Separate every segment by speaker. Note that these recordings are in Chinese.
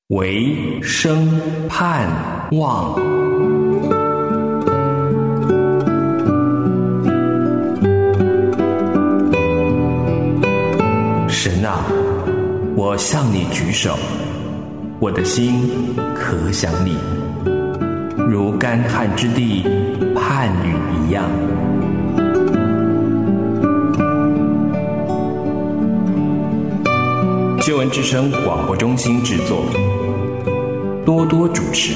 Speaker 1: 唯生盼望。神啊，我向你举手，我的心可想你，如干旱之地盼雨一样。救恩之声广播中心制作，多多主持。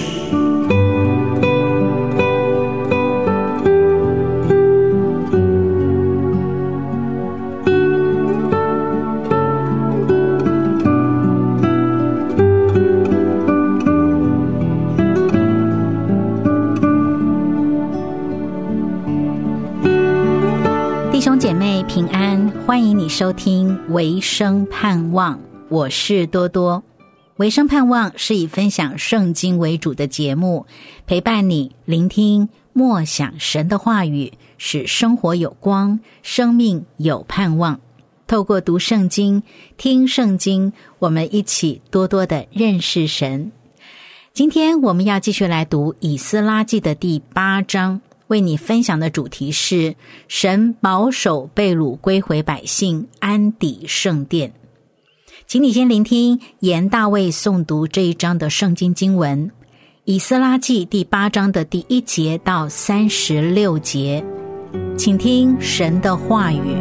Speaker 2: 弟兄姐妹平安，欢迎你收听唯生盼望，我是多多。唯生盼望是以分享圣经为主的节目，陪伴你聆听默想神的话语，使生活有光，生命有盼望。透过读圣经、听圣经，我们一起多多的认识神。今天我们要继续来读以斯拉记的第8章，为你分享的主题是神保守被掳归回百姓，安抵圣殿。请你先聆听严大卫诵读这一章的圣经经文，以斯拉记第8章的第1节到36节，请听神的话语。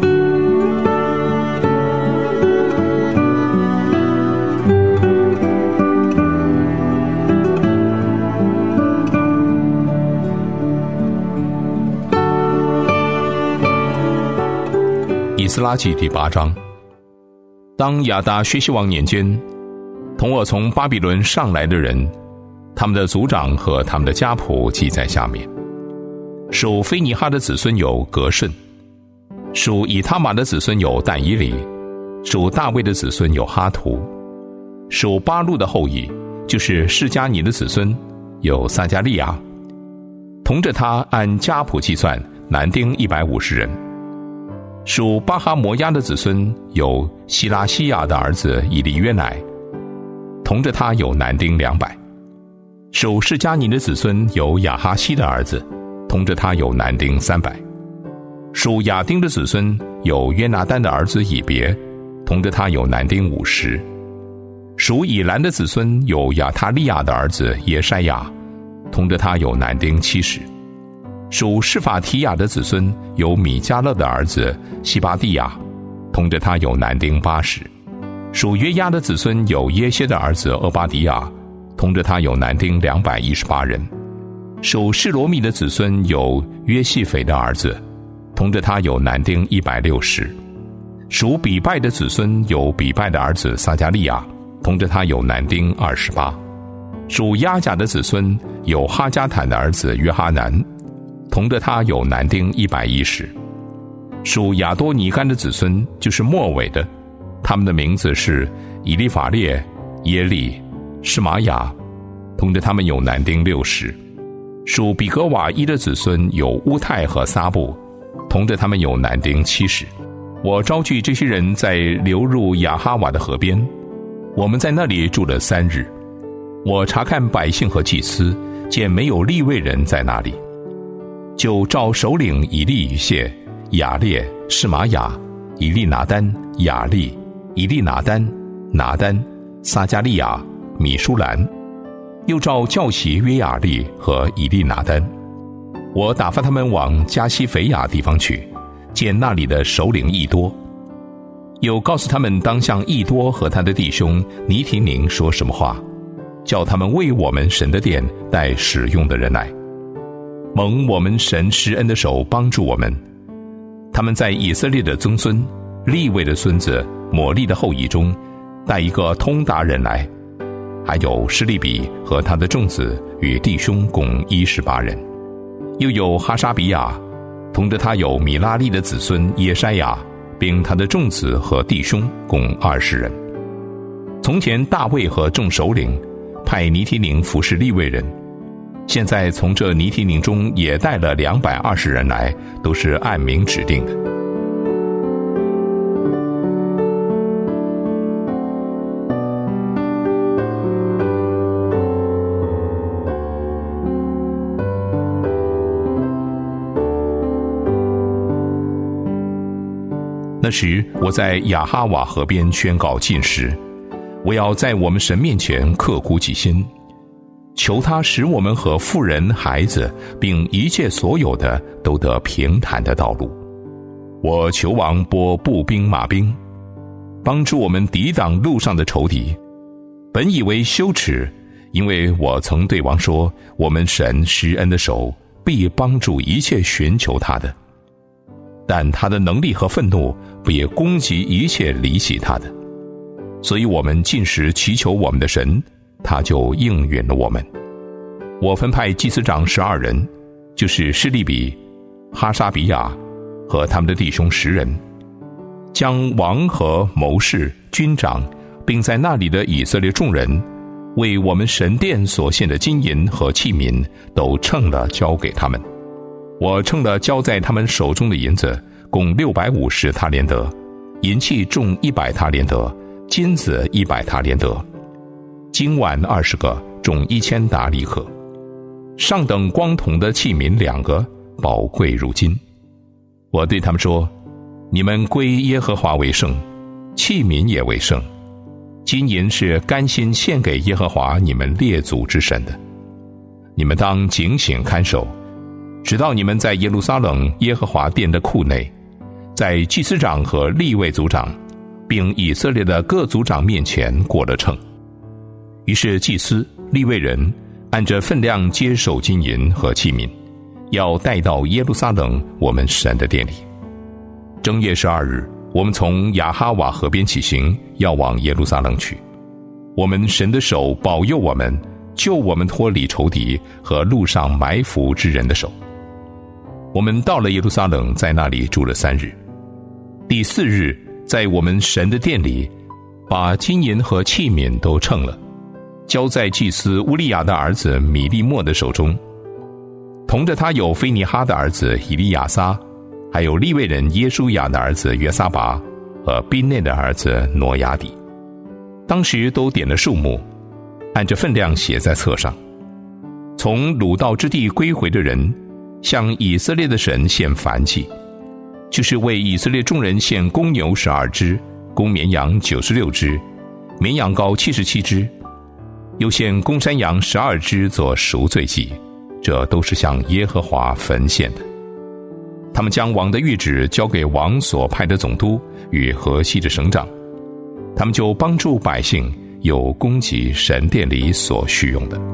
Speaker 3: 以斯拉记第8章。当亚达薛西王年间，同我从巴比伦上来的人，他们的族长和他们的家谱记在下面。属菲尼哈的子孙有革顺，属以他玛的子孙有但以理，属大卫的子孙有哈图，属巴路的后裔，就是示迦尼的子孙有撒迦利亚，同着他按家谱计算，男丁150人。属巴哈摩押的子孙有希拉西亚的儿子以利约乃，同着他有男丁200。属示迦尼的子孙有亚哈西的儿子，同着他有男丁300。属亚丁的子孙有约拿单的儿子以别，同着他有男丁50。属以兰的子孙有亚他利亚的儿子耶筛亚，同着他有男丁70。属示法提亚的子孙有米迦勒的儿子西巴蒂亚，同着他有男丁80。属约押的子孙有耶歇的儿子俄巴迪亚，同着他有男丁218人。属示罗密的子孙有约细斐的儿子，同着他有男丁160。属比拜的子孙有比拜的儿子撒迦利亚，同着他有男丁28。属亚甲的子孙有哈加坦的儿子约哈南，同着他有男丁110。属亚多尼干的子孙就是末尾的，他们的名字是以利法列、耶利、示玛雅，同着他们有男丁60。属比格瓦伊的子孙有乌泰和撒布，同着他们有男丁70。我招聚这些人在流入亚哈瓦的河边，我们在那里住了3日。我查看百姓和祭司，见没有利未人在那里，就召首领以利以谢、雅列、示玛雅、以利拿单、雅利、以利拿单、拿单、撒迦利亚、米舒兰，又召教习约雅利和以利拿单。我打发他们往加西腓亚地方去，见那里的首领益多，又告诉他们当向益多和他的弟兄尼提宁说什么话，叫他们为我们神的殿带使用的人来。蒙我们神施恩的手帮助我们。他们在以色列的曾孙利未的孙子抹利的后裔中带一个通达人来，还有施利比和他的众子与弟兄共18人。又有哈沙比亚，同着他有米拉利的子孙耶筛亚，并他的众子和弟兄共20人。从前大卫和众首领派尼提宁服侍利未人，现在从这尼提宁中也带了220人来，都是按名指定的。 那时我在亚哈瓦河边宣告禁食，我要在我们神面前刻苦己心，求他使我们和妇人、孩子并一切所有的都得平坦的道路。我求王拨步兵马兵，帮助我们抵挡路上的仇敌。本以为羞耻，因为我曾对王说，我们神施恩的手必帮助一切寻求他的，但他的能力和愤怒必攻击一切离弃他的。所以我们禁食祈求我们的神，他就应允了我们。我分派祭司长12人，就是施利比、哈沙比亚和他们的弟兄10人，将王和谋士、军长并在那里的以色列众人为我们神殿所献的金银和器皿都称了交给他们。我称了交在他们手中的银子共650塔连德，银器重100塔连德，金子100塔连德，金碗20个，重1000达利克，上等光铜的器皿2个，宝贵如金。我对他们说，你们归耶和华为圣，器皿也为圣。金银是甘心献给耶和华你们列祖之神的，你们当警醒看守，直到你们在耶路撒冷耶和华殿的库内，在祭司长和利未族长并以色列的各族长面前过了秤。于是祭司、利未人按着分量接受金银和器皿，要带到耶路撒冷我们神的殿里。正月12日，我们从亚哈瓦河边起行，要往耶路撒冷去。我们神的手保佑我们，救我们脱离仇敌和路上埋伏之人的手。我们到了耶路撒冷，在那里住了3日。第4日，在我们神的殿里，把金银和器皿都称了，交在祭司乌利亚的儿子米利末的手中。同着他有菲尼哈的儿子以利亚撒，还有利未人耶书亚的儿子约撒拔和宾内的儿子挪亚底。当时都点了数目，按着分量写在册上。从掳到之地归回的人，向以色列的神献燔祭，就是为以色列众人献公牛12只，公绵羊96只，绵羊羔77只，又献公山羊12只做赎罪祭，这都是向耶和华焚献的。他们将王的谕旨交给王所派的总督与河西的省长，他们就帮助百姓，有供给神殿里所需用的。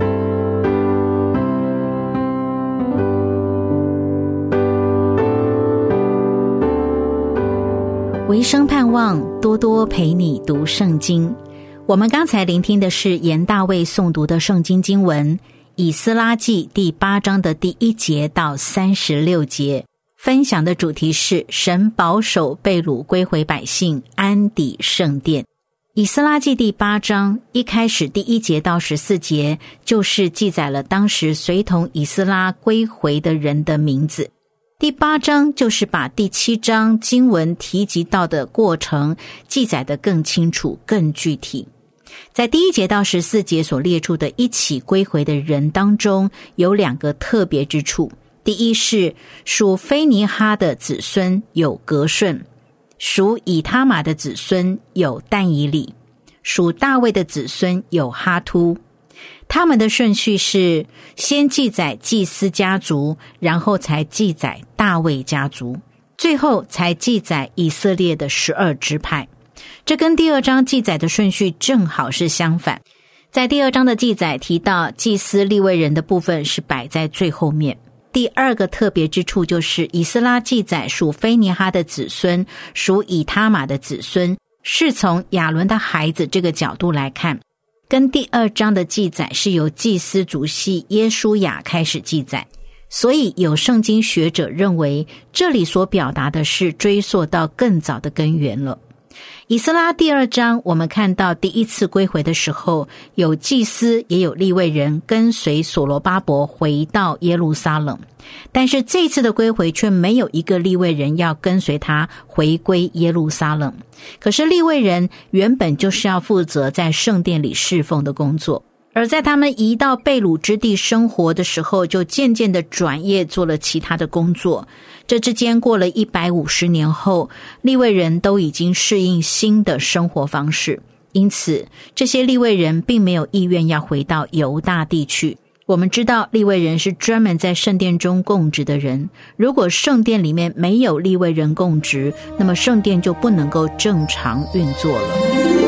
Speaker 2: 维生盼望多多陪你读圣经。我们刚才聆听的是严大卫诵读的圣经经文以斯拉记第8章的第1节到36节，分享的主题是神保守被掳归回百姓，安抵圣殿。以斯拉记第8章一开始第1节到14节，就是记载了当时随同以斯拉归回的人的名字。第8章就是把第7章经文提及到的过程记载得更清楚、更具体。在第1节到14节所列出的一起归回的人当中，有2个特别之处。第一是属菲尼哈的子孙有革顺，属以他玛的子孙有但以理，属大卫的子孙有哈突。他们的顺序是先记载祭司家族，然后才记载大卫家族，最后才记载以色列的12支派。这跟第2章记载的顺序正好是相反。在第2章的记载提到祭司利未人的部分是摆在最后面。第2个特别之处就是以斯拉记载属菲尼哈的子孙，属以他玛的子孙，是从亚伦的孩子这个角度来看，跟第2章的记载是由祭司族系耶书亚开始记载。所以有圣经学者认为，这里所表达的是追溯到更早的根源了。以斯拉第2章，我们看到第一次归回的时候，有祭司也有利未人跟随所罗巴伯回到耶路撒冷，但是这次的归回却没有一个利未人要跟随他回归耶路撒冷。可是利未人原本就是要负责在圣殿里侍奉的工作， 而在他们移到被掳之地生活的时候，就渐渐的转业做了其他的工作。这之间过了150年后，利未人都已经适应新的生活方式，因此这些利未人并没有意愿要回到犹大地去。我们知道利未人是专门在圣殿中供职的人，如果圣殿里面没有利未人供职，那么圣殿就不能够正常运作了。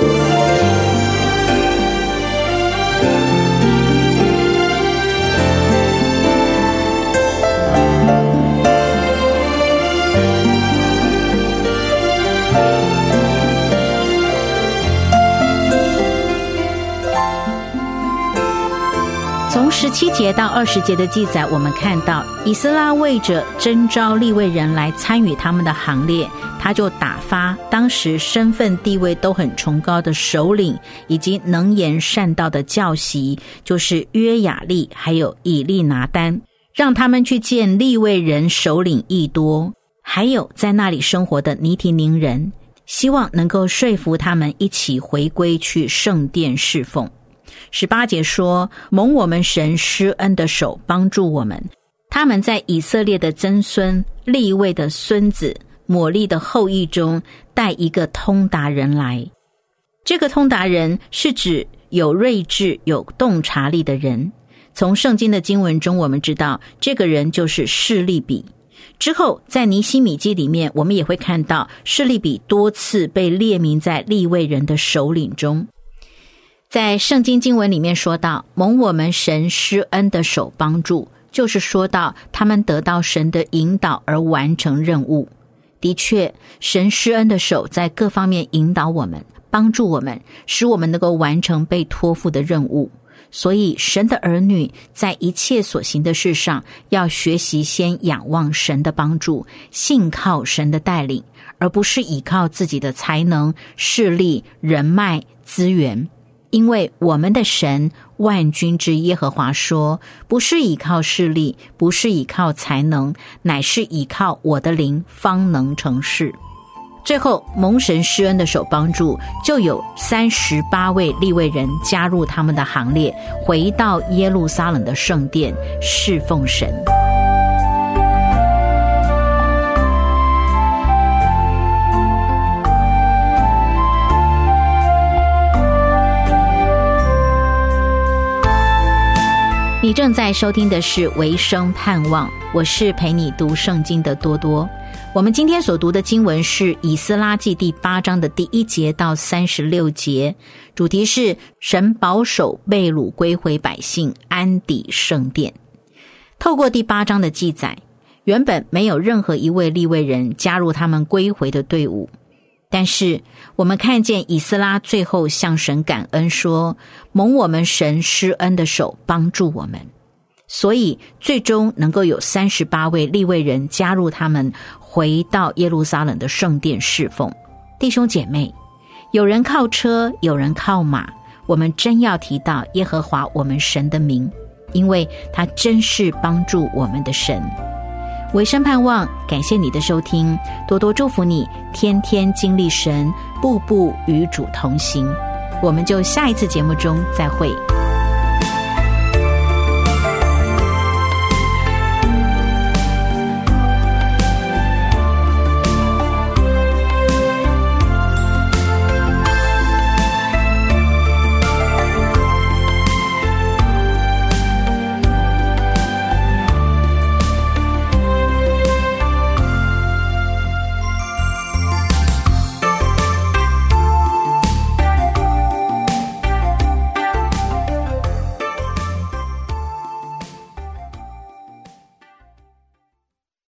Speaker 2: 从17节到20节的记载，我们看到以斯拉为着征召利未人来参与他们的行列，他就打发当时身份地位都很崇高的首领以及能言善道的教习，就是约雅利还有以利拿单，让他们去见利未人首领益多，还有在那里生活的尼提宁人，希望能够说服他们一起回归去圣殿侍奉。18节说，蒙我们神施恩的手帮助我们，他们在以色列的曾孙利未的孙子抹利的后裔中带一个通达人来。这个通达人是指有睿智有洞察力的人。从圣经的经文中我们知道，这个人就是示利比。之后在尼希米记里面，我们也会看到示利比多次被列名在利未人的首领中。在圣经经文里面说到，蒙我们神施恩的手帮助，就是说到他们得到神的引导而完成任务。的确，神施恩的手在各方面引导我们，帮助我们，使我们能够完成被托付的任务。所以神的儿女在一切所行的事上，要学习先仰望神的帮助，信靠神的带领，而不是依靠自己的才能、势力、人脉、资源。因为我们的神万军之耶和华说，不是依靠势力，不是依靠才能，乃是依靠我的灵方能成事。最后蒙神施恩的手帮助，就有38位利未人加入他们的行列，回到耶路撒冷的圣殿侍奉神。你正在收听的是维生盼望，我是陪你读圣经的多多。我们今天所读的经文是以斯拉记第8章的第1节到36节，主题是神保守被掳归回百姓，安抵圣殿。透过第8章的记载，原本没有任何一位利未人加入他们归回的队伍，但是我们看见以斯拉最后向神感恩说，蒙我们神施恩的手帮助我们，所以最终能够有38位利未人加入他们，回到耶路撒冷的圣殿侍奉。弟兄姐妹，有人靠车，有人靠马，我们真要提到耶和华我们神的名，因为他真是帮助我们的神。维生盼望，感谢你的收听，多多祝福你，天天经历神，步步与主同行。我们就下一次节目中再会。